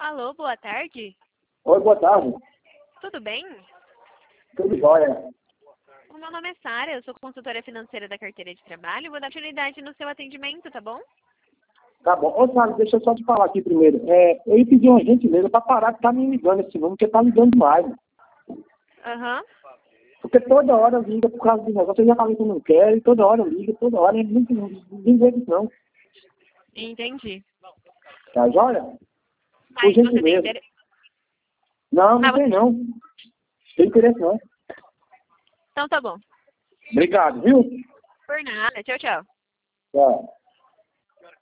Alô, boa tarde. Oi, boa tarde. Tudo bem? Tudo jóia. O meu nome é Sara, eu sou consultora financeira da carteira de trabalho. Vou dar prioridade no seu atendimento, tá bom? Tá bom. Ô, Sara, deixa eu só te falar aqui primeiro. Eu ia pedir uma gentileza para parar de estar me ligando esse número, porque tá ligando demais. Aham. Porque toda hora liga por causa do negócio. Eu já falei que eu não quero, e toda hora liga, toda hora. Ninguém vê isso não. Entendi. Tá jóia? Por Mas você tem gentileza. interesse? Não tem você... não. Tem interesse não. Então tá bom. Obrigado, viu? Por nada. Tchau, tchau. Tchau.